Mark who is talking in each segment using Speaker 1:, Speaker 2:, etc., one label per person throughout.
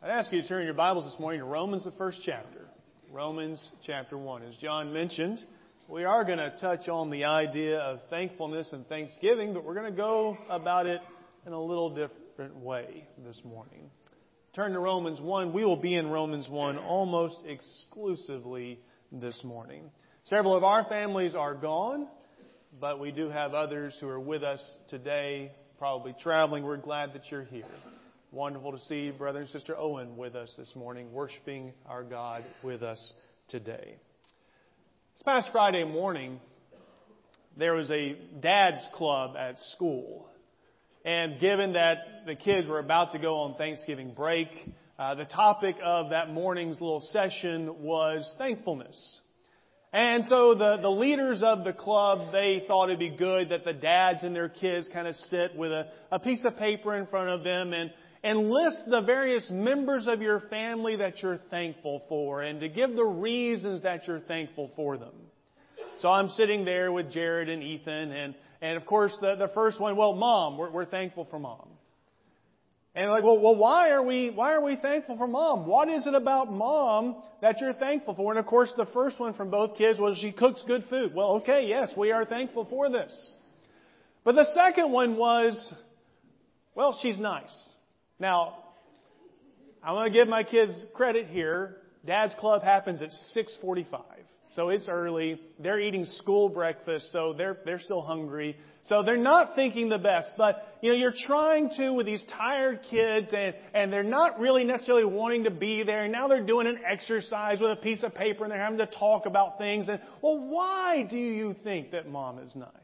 Speaker 1: I'd ask you to turn your Bibles this morning to Romans, the first chapter. Romans chapter 1. As John mentioned, we are going to touch on the idea of thankfulness and thanksgiving, but we're going to go about it in a little different way this morning. Turn to Romans 1. We will be in Romans 1 almost exclusively this morning. Several of our families are gone, but we do have others who are with us today, probably traveling. We're glad that you're here. Wonderful to see Brother and Sister Owen with us this morning, worshiping our God with us today. This past Friday morning, there was a dad's club at school. And given that the kids were about to go on Thanksgiving break, the topic of that morning's little session was thankfulness. And so the leaders of the club, they thought it'd be good that the dads and their kids kind of sit with a piece of paper in front of them and list the various members of your family that you're thankful for and to give the reasons that you're thankful for them. So I'm sitting there with Jared and Ethan and of course the first one, well, Mom, we're thankful for Mom. And like, well, why are we thankful for Mom? What is it about Mom that you're thankful for? And of course the first one from both kids was she cooks good food. Well, okay, yes, we are thankful for this. But the second one was, well, she's nice. Now, I want to give my kids credit here. Dad's club happens at 6:45. So it's early. They're eating school breakfast, so they're still hungry. So they're not thinking the best. But, you're trying to with these tired kids and they're not really necessarily wanting to be there. And now they're doing an exercise with a piece of paper and they're having to talk about things. And, well, why do you think that Mom is nice?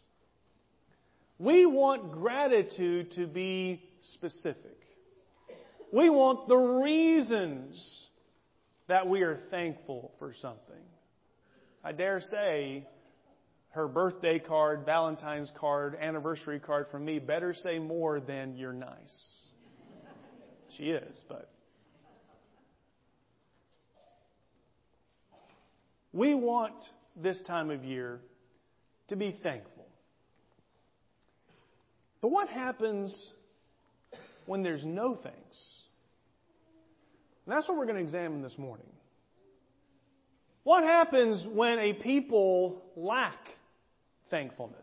Speaker 1: We want gratitude to be specific. We want the reasons that we are thankful for something. I dare say her birthday card, Valentine's card, anniversary card from me better say more than you're nice. She is, but we want this time of year to be thankful. But what happens when there's no thanks? And that's what we're going to examine this morning. What happens when a people lack thankfulness?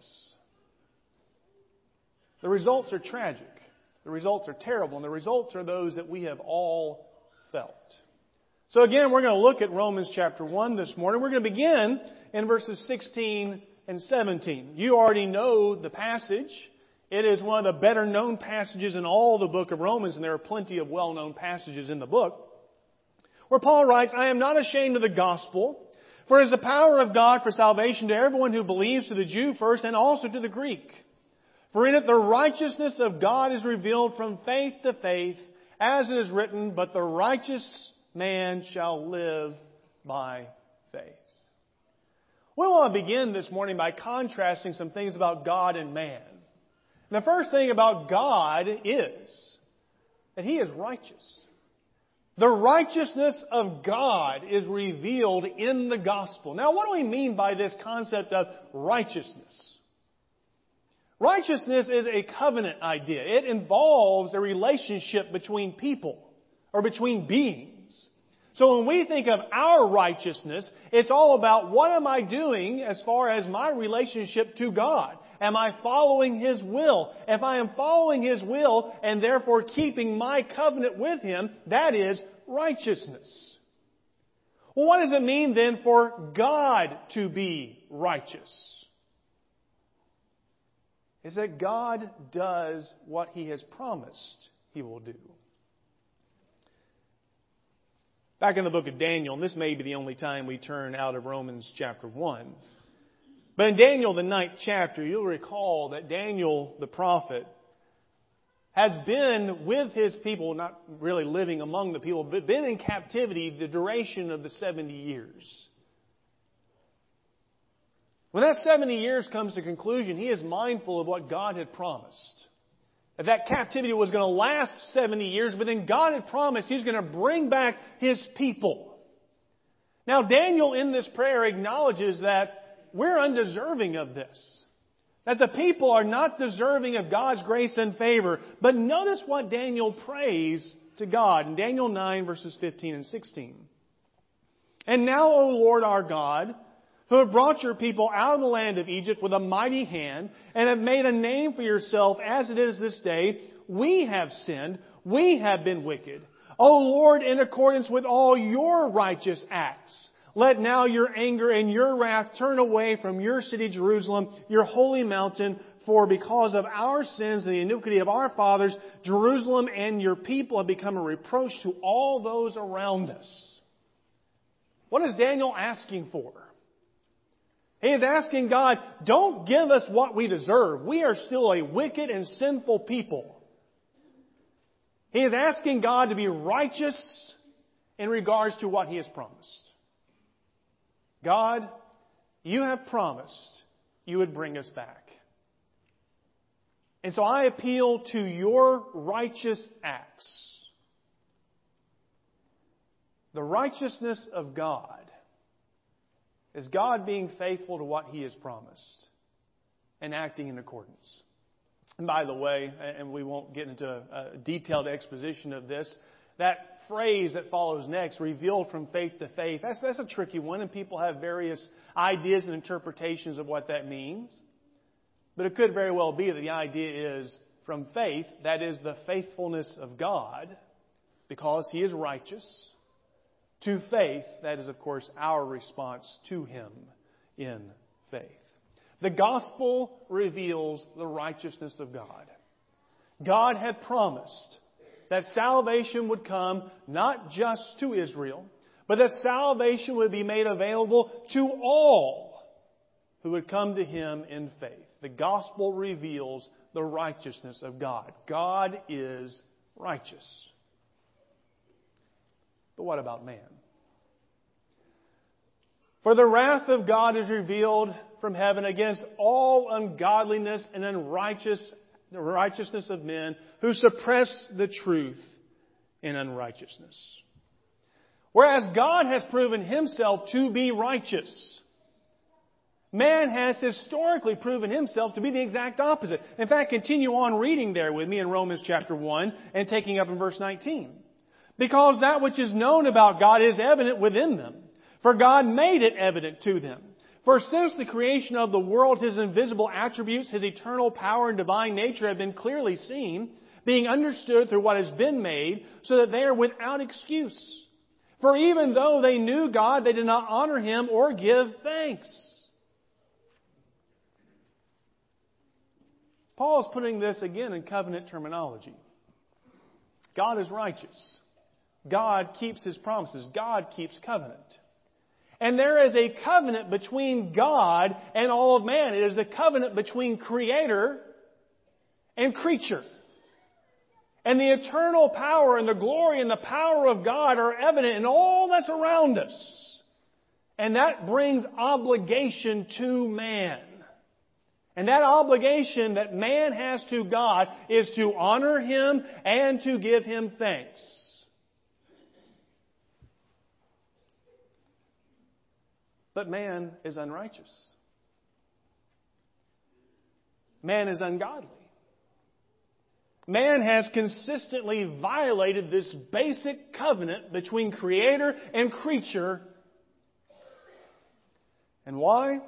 Speaker 1: The results are tragic. The results are terrible. And the results are those that we have all felt. So again, we're going to look at Romans chapter 1 this morning. We're going to begin in verses 16 and 17. You already know the passage. It is one of the better known passages in all the book of Romans, and there are plenty of well-known passages in the book, where Paul writes, I am not ashamed of the gospel, for it is the power of God for salvation to everyone who believes, to the Jew first and also to the Greek. For in it the righteousness of God is revealed from faith to faith, as it is written, but the righteous man shall live by faith. We want to begin this morning by contrasting some things about God and man. The first thing about God is that He is righteous. The righteousness of God is revealed in the gospel. Now, what do we mean by this concept of righteousness? Righteousness is a covenant idea. It involves a relationship between people or between beings. So when we think of our righteousness, it's all about what am I doing as far as my relationship to God? Am I following His will? If I am following His will and therefore keeping my covenant with Him, that is righteousness. Well, what does it mean then for God to be righteous? It's that God does what He has promised He will do. Back in the book of Daniel, and this may be the only time we turn out of Romans chapter 1. But in Daniel, the 9th chapter, you'll recall that Daniel, the prophet, has been with his people, not really living among the people, but been in captivity the duration of the 70 years. When that 70 years comes to conclusion, he is mindful of what God had promised. That captivity was going to last 70 years, but then God had promised He's going to bring back His people. Now, Daniel in this prayer acknowledges that we're undeserving of this. That the people are not deserving of God's grace and favor. But notice what Daniel prays to God. In Daniel 9, verses 15 and 16. And now, O Lord our God, who have brought your people out of the land of Egypt with a mighty hand, and have made a name for yourself as it is this day, we have sinned, we have been wicked. O Lord, in accordance with all your righteous acts, let now your anger and your wrath turn away from your city Jerusalem, your holy mountain, for because of our sins and the iniquity of our fathers, Jerusalem and your people have become a reproach to all those around us. What is Daniel asking for? He is asking God, don't give us what we deserve. We are still a wicked and sinful people. He is asking God to be righteous in regards to what He has promised. God, you have promised you would bring us back. And so I appeal to your righteous acts. The righteousness of God is God being faithful to what He has promised and acting in accordance. And by the way, and we won't get into a detailed exposition of this, that phrase that follows next, revealed from faith to faith, that's a tricky one, and people have various ideas and interpretations of what that means. But it could very well be that the idea is from faith, that is the faithfulness of God, because He is righteous, to faith, that is, of course, our response to Him in faith. The gospel reveals the righteousness of God. God had promised that salvation would come not just to Israel, but that salvation would be made available to all who would come to Him in faith. The gospel reveals the righteousness of God. God is righteous. But what about man? For the wrath of God is revealed from heaven against all ungodliness and unrighteousness of men who suppress the truth in unrighteousness. Whereas God has proven Himself to be righteous, man has historically proven himself to be the exact opposite. In fact, continue on reading there with me in Romans chapter 1 and taking up in verse 19. Because that which is known about God is evident within them, for God made it evident to them. For since the creation of the world, His invisible attributes, His eternal power and divine nature have been clearly seen, being understood through what has been made, so that they are without excuse. For even though they knew God, they did not honor Him or give thanks. Paul is putting this again in covenant terminology. God is righteous. God keeps His promises. God keeps covenant. And there is a covenant between God and all of man. It is a covenant between Creator and creature. And the eternal power and the glory and the power of God are evident in all that's around us. And that brings obligation to man. And that obligation that man has to God is to honor Him and to give Him thanks. But man is unrighteous. Man is ungodly. Man has consistently violated this basic covenant between Creator and creature. And why?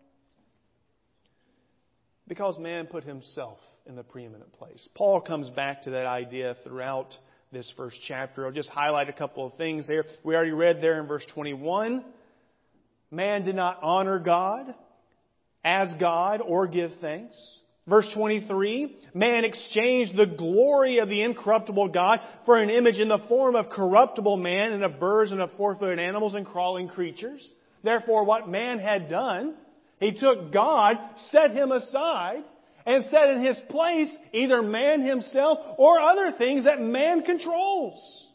Speaker 1: Because man put himself in the preeminent place. Paul comes back to that idea throughout this first chapter. I'll just highlight a couple of things there. We already read there in verse 21. Man did not honor God as God or give thanks. Verse 23, man exchanged the glory of the incorruptible God for an image in the form of corruptible man and of birds and of four-footed animals and crawling creatures. Therefore, what man had done, he took God, set Him aside, and set in His place either man himself or other things that man controls.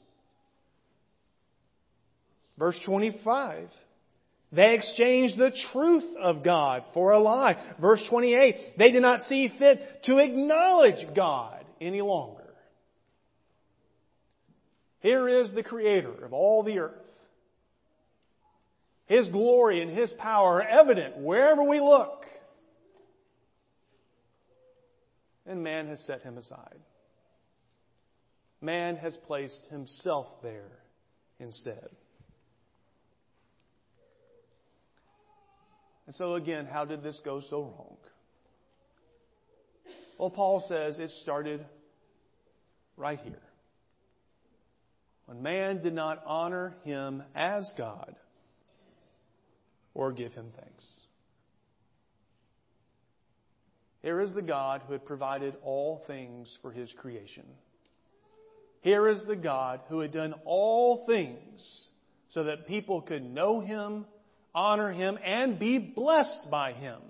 Speaker 1: Verse 25. They exchanged the truth of God for a lie. Verse 28, they did not see fit to acknowledge God any longer. Here is the Creator of all the earth. His glory and His power are evident wherever we look. And man has set Him aside. man has placed himself there instead. And so again, how did this go so wrong? Well, Paul says it started right here. When man did not honor Him as God or give Him thanks. Here is the God who had provided all things for His creation. Here is the God who had done all things so that people could know Him, honor Him, and be blessed by Him.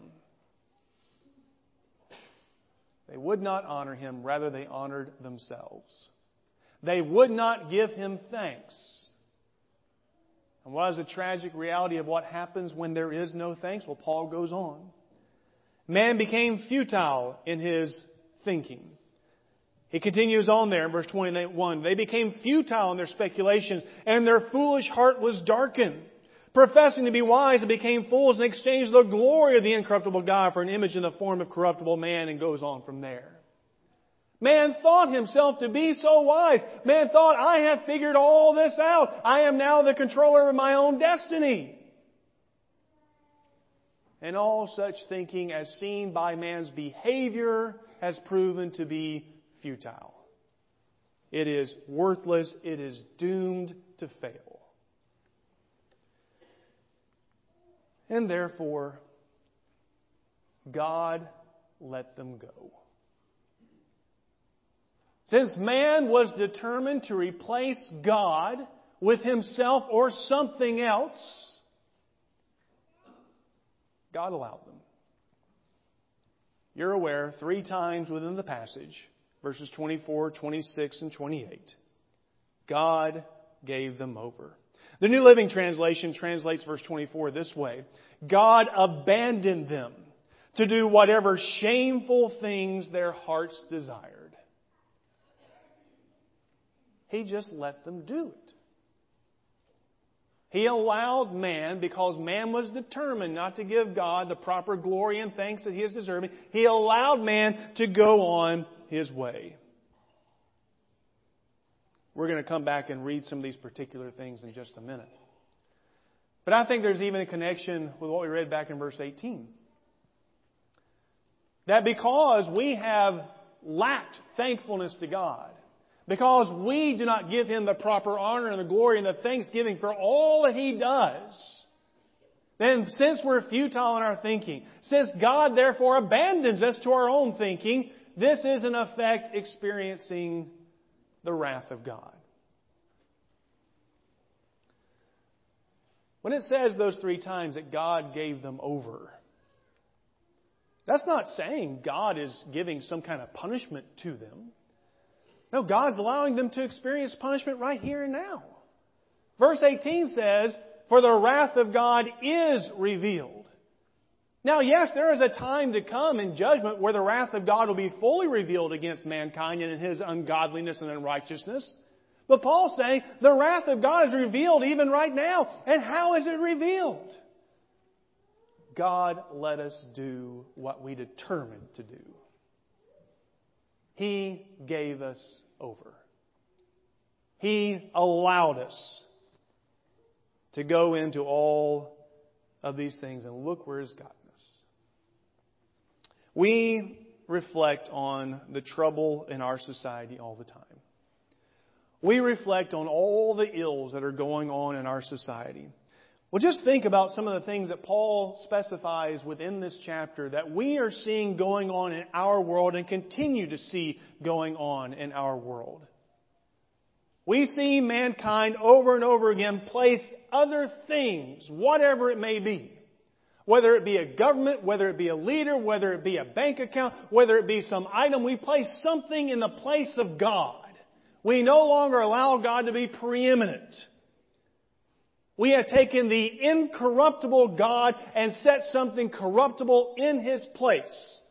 Speaker 1: They would not honor Him, rather they honored themselves. They would not give Him thanks. And what is the tragic reality of what happens when there is no thanks? Well, Paul goes on. Man became futile in his thinking. He continues on there in verse 21. They became futile in their speculations, and their foolish heart was darkened. Professing to be wise, they became fools and exchanged the glory of the incorruptible God for an image in the form of corruptible man, and goes on from there. Man thought himself to be so wise. Man thought, I have figured all this out. I am now the controller of my own destiny. And all such thinking, as seen by man's behavior, has proven to be futile. It is worthless. It is doomed to fail. And therefore, God let them go. Since man was determined to replace God with himself or something else, God allowed them. You're aware, 3 times within the passage, verses 24, 26, and 28, God gave them over. The New Living Translation translates verse 24 this way: God abandoned them to do whatever shameful things their hearts desired. He just let them do it. He allowed man, because man was determined not to give God the proper glory and thanks that He is deserving, He allowed man to go on his way. We're going to come back and read some of these particular things in just a minute. But I think there's even a connection with what we read back in verse 18. That because we have lacked thankfulness to God, because we do not give Him the proper honor and the glory and the thanksgiving for all that He does, then since we're futile in our thinking, since God therefore abandons us to our own thinking, this is in effect experiencing the wrath of God. When it says those 3 times that God gave them over, that's not saying God is giving some kind of punishment to them. No, God's allowing them to experience punishment right here and now. Verse 18 says, "For the wrath of God is revealed." Now, yes, there is a time to come in judgment where the wrath of God will be fully revealed against mankind and in his ungodliness and unrighteousness. But Paul's saying the wrath of God is revealed even right now. And how is it revealed? God let us do what we determined to do. He gave us over. He allowed us to go into all of these things, and look where He's gotten us. We reflect on the trouble in our society all the time. We reflect on all the ills that are going on in our society. Well, just think about some of the things that Paul specifies within this chapter that we are seeing going on in our world and continue to see going on in our world. We see mankind over and over again place other things, whatever it may be. Whether it be a government, whether it be a leader, whether it be a bank account, whether it be some item, we place something in the place of God. We no longer allow God to be preeminent. We have taken the incorruptible God and set something corruptible in His place.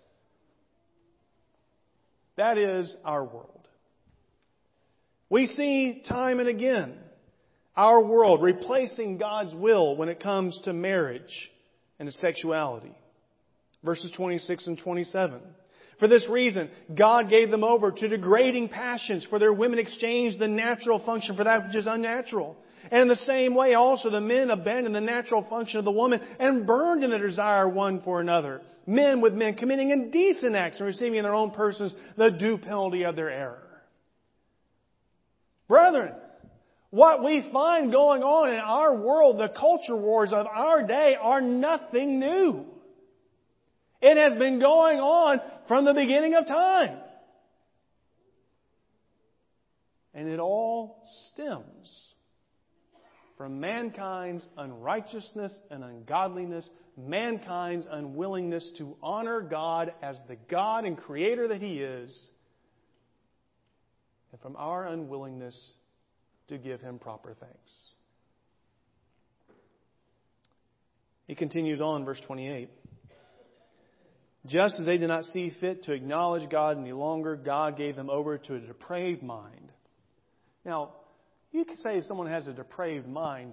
Speaker 1: That is our world. We see time and again our world replacing God's will when it comes to marriage and to sexuality. Verses 26 and 27. For this reason, God gave them over to degrading passions, for their women exchanged the natural function for that which is unnatural. And in the same way also the men abandoned the natural function of the woman and burned in the desire one for another. Men with men committing indecent acts and receiving in their own persons the due penalty of their error. Brethren, what we find going on in our world, the culture wars of our day, are nothing new. It has been going on from the beginning of time. And it all stems from mankind's unrighteousness and ungodliness, mankind's unwillingness to honor God as the God and Creator that He is, and from our unwillingness to give Him proper thanks. He continues on, verse 28. Just as they did not see fit to acknowledge God any longer, God gave them over to a depraved mind. Now, you could say someone has a depraved mind.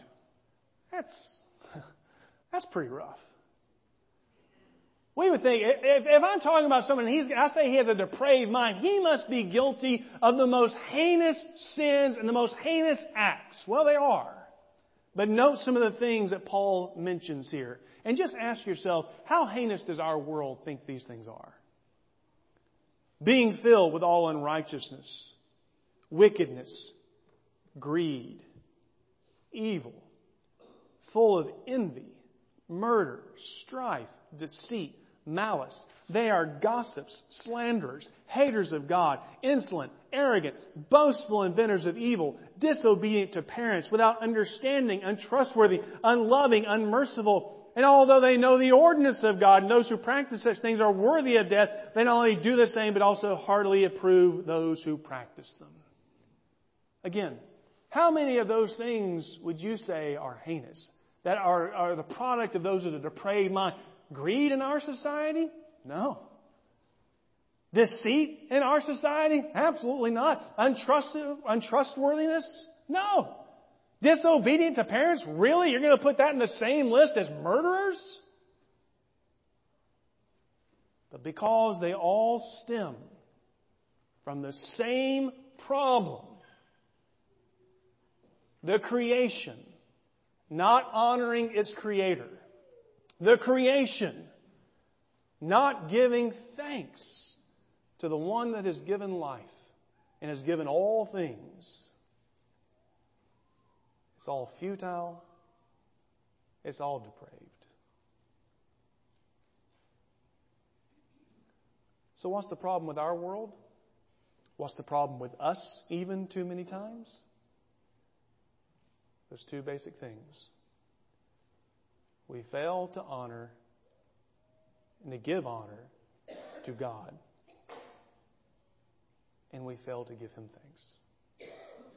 Speaker 1: That's pretty rough. We would think, if I'm talking about someone, I say he has a depraved mind, he must be guilty of the most heinous sins and the most heinous acts. Well, they are. But note some of the things that Paul mentions here. And just ask yourself, how heinous does our world think these things are? Being filled with all unrighteousness, wickedness, greed, evil, full of envy, murder, strife, deceit, malice. They are gossips, slanderers, haters of God, insolent, arrogant, boastful inventors of evil, disobedient to parents, without understanding, untrustworthy, unloving, unmerciful. And although they know the ordinance of God, and those who practice such things are worthy of death, they not only do the same, but also heartily approve those who practice them. Again, how many of those things would you say are heinous? That are the product of those with a depraved mind? Greed in our society? No. Deceit in our society? Absolutely not. Untrustworthiness? No. Disobedient to parents? Really? You're going to put that in the same list as murderers? But because they all stem from the same problem, the creation not honoring its Creator, the creation not giving thanks to the one that has given life and has given all things. It's all futile. It's all depraved. So what's the problem with our world? What's the problem with us even too many times? There's two basic things. We fail to honor and to give honor to God. And we fail to give Him thanks.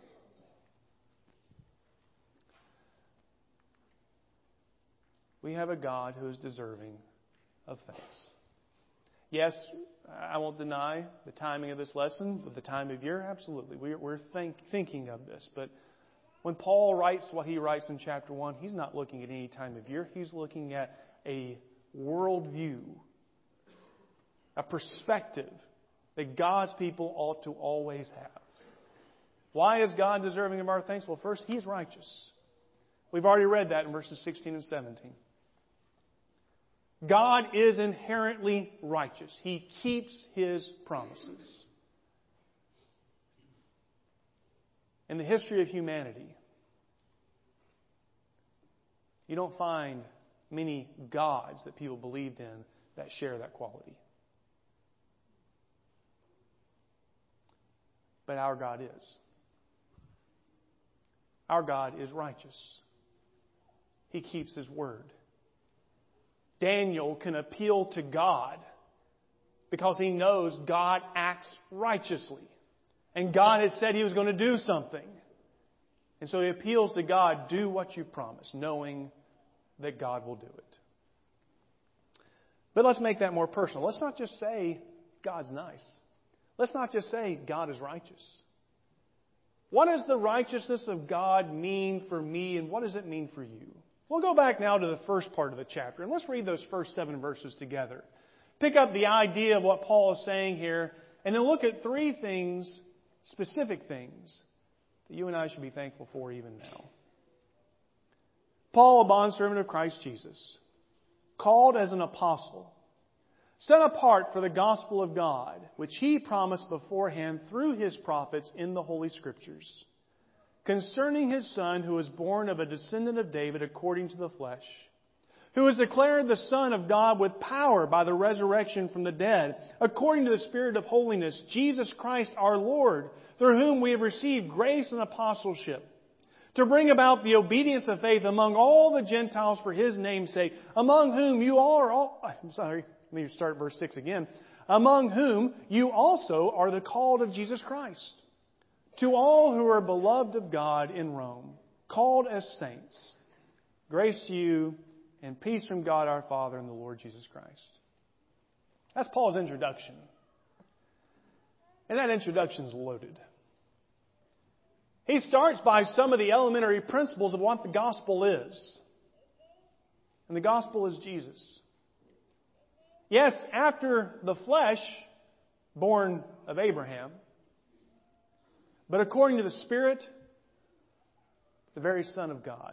Speaker 1: We have a God who is deserving of thanks. Yes, I won't deny the timing of this lesson, but the time of year, absolutely. We're thinking of this. But when Paul writes what he writes in chapter 1, he's not looking at any time of year. He's looking at a worldview, a perspective that God's people ought to always have. Why is God deserving of our thanks? Well, first, He's righteous. We've already read that in verses 16 and 17. God is inherently righteous. He keeps His promises. In the history of humanity, you don't find many gods that people believed in that share that quality. But our God is. Our God is righteous. He keeps His word. Daniel can appeal to God because he knows God acts righteously. And God has said He was going to do something. And so he appeals to God, do what you promised, knowing that God will do it. But let's make that more personal. Let's not just say God's nice. Let's not just say God is righteous. What does the righteousness of God mean for me, and what does it mean for you? We'll go back now to the first part of the chapter, and let's read those first 7 verses together. pick up the idea of what Paul is saying here, and then look at three things, specific things, that you and I should be thankful for even now. Paul, a bondservant of Christ Jesus, called as an apostle, set apart for the gospel of God, which He promised beforehand through His prophets in the Holy Scriptures, concerning His Son, who was born of a descendant of David according to the flesh, who was declared the Son of God with power by the resurrection from the dead, according to the Spirit of holiness, Jesus Christ our Lord, through whom we have received grace and apostleship, to bring about the obedience of faith among all the Gentiles for His name's sake, among whom you are all... let me start verse 6 again. Among whom you also are the called of Jesus Christ. To all who are beloved of God in Rome, called as saints, grace to you and peace from God our Father and the Lord Jesus Christ. That's Paul's introduction. And that introduction is loaded. He starts by some of the elementary principles of what the gospel is. And the gospel is Jesus. Yes, after the flesh, born of Abraham, but according to the Spirit, the very Son of God.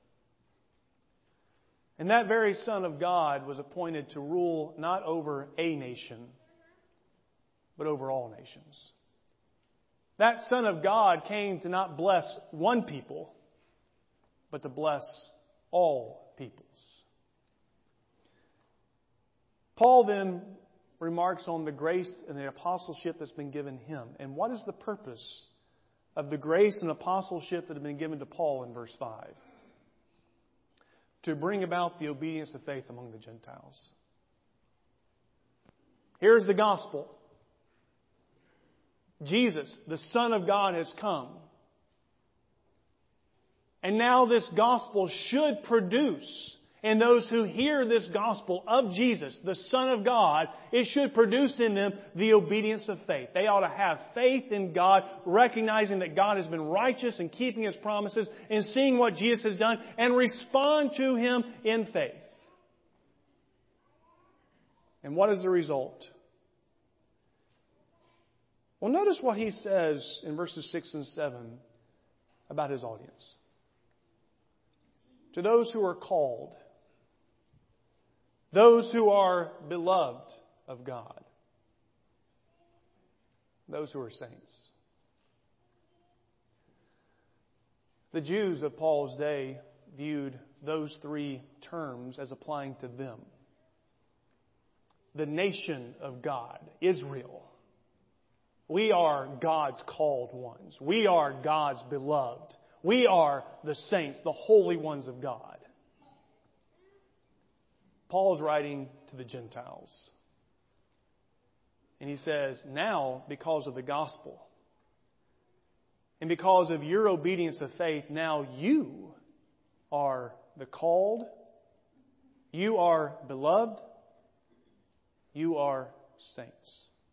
Speaker 1: And that very Son of God was appointed to rule not over a nation, but over all nations. That Son of God came to not bless one people, but to bless all peoples. Paul then remarks on the grace and the apostleship that's been given him. And what is the purpose of the grace and apostleship that have been given to Paul in verse 5? To bring about the obedience of faith among the Gentiles. Here's the gospel. Jesus, the Son of God, has come. And now this gospel should produce in those who hear this gospel of Jesus, the Son of God, it should produce in them the obedience of faith. They ought to have faith in God, recognizing that God has been righteous and keeping His promises and seeing what Jesus has done and respond to Him in faith. And what is the result? Well, notice what he says in verses 6 and 7 about his audience. To those who are called, those who are beloved of God, those who are saints. The Jews of Paul's day viewed those three terms as applying to them. The nation of God, Israel. We are God's called ones. We are God's beloved. We are the saints, the holy ones of God. Paul is writing to the Gentiles. And he says, now, because of the gospel, and because of your obedience of faith, now you are the called, you are beloved, you are saints.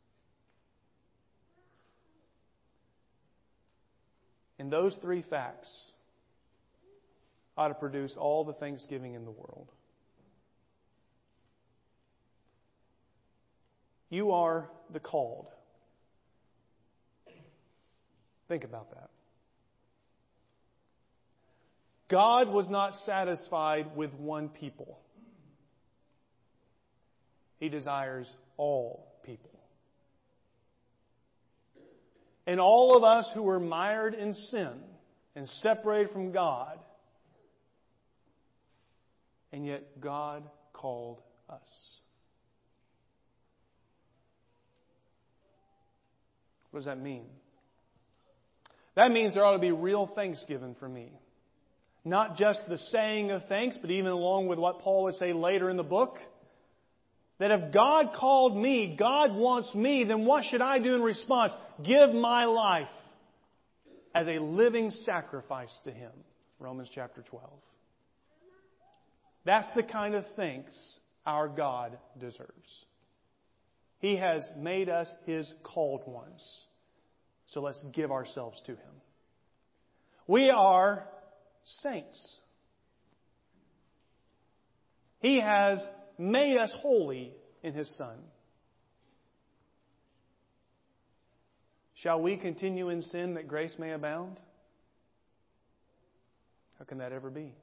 Speaker 1: And those three facts ought to produce all the thanksgiving in the world. You are the called. Think about that. God was not satisfied with one people. He desires all people. And all of us who were mired in sin and separated from God, and yet God called us. What does that mean? That means there ought to be real thanksgiving for me. Not just the saying of thanks, but even along with what Paul would say later in the book. That if God called me, God wants me, then what should I do in response? Give my life as a living sacrifice to Him. Romans chapter 12. That's the kind of thanks our God deserves. He has made us His called ones. So let's give ourselves to Him. We are saints. He has made us holy in His Son. Shall we continue in sin that grace may abound? How can that ever be?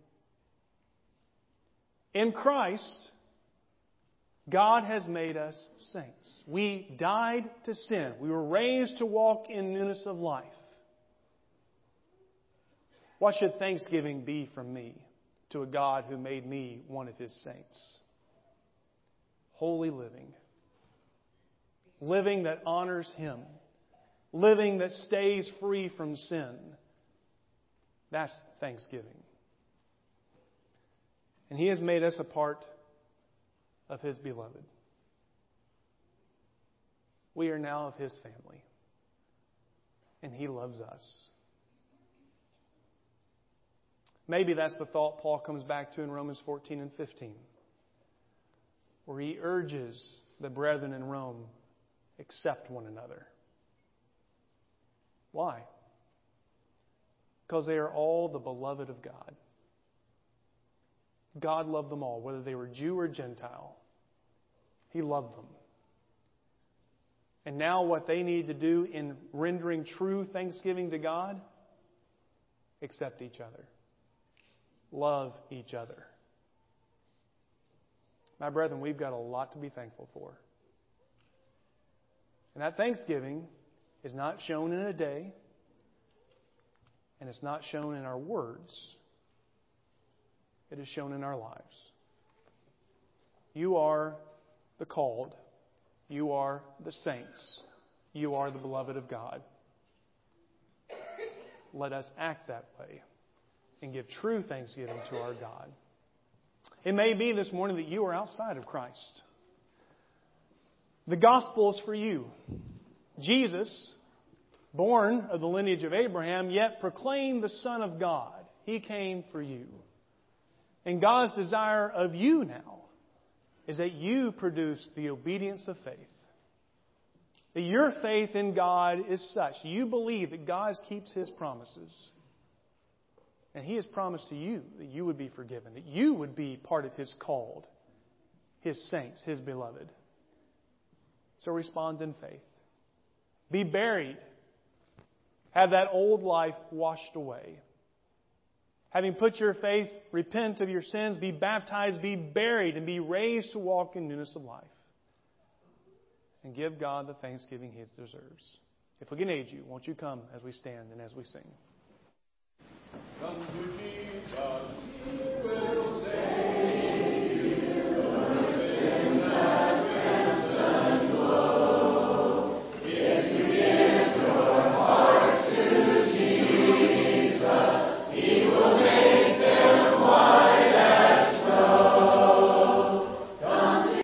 Speaker 1: In Christ, God has made us saints. We died to sin. We were raised to walk in newness of life. What should thanksgiving be from me to a God who made me one of His saints? Holy living. Living that honors Him. Living that stays free from sin. That's thanksgiving. And He has made us a part of His beloved. We are now of His family. And He loves us. Maybe that's the thought Paul comes back to in Romans 14 and 15. Where he urges the brethren in Rome, accept one another. Why? Because they are all the beloved of God. God loved them all, whether they were Jew or Gentile. He loved them. And now what they need to do in rendering true thanksgiving to God, accept each other. Love each other. My brethren, we've got a lot to be thankful for. And that thanksgiving is not shown in a day, and it's not shown in our words. It is shown in our lives. You are the called. You are the saints. You are the beloved of God. Let us act that way and give true thanksgiving to our God. It may be this morning that you are outside of Christ. The gospel is for you. Jesus, born of the lineage of Abraham, yet proclaimed the Son of God. He came for you. And God's desire of you now is that you produce the obedience of faith. That your faith in God is such. You believe that God keeps His promises. And He has promised to you that you would be forgiven. That you would be part of His called, His saints, His beloved. So respond in faith. Be buried. Have that old life washed away. Having put your faith, repent of your sins, be baptized, be buried, and be raised to walk in newness of life. And give God the thanksgiving He deserves. If we can aid you, won't you come as we stand and as we sing?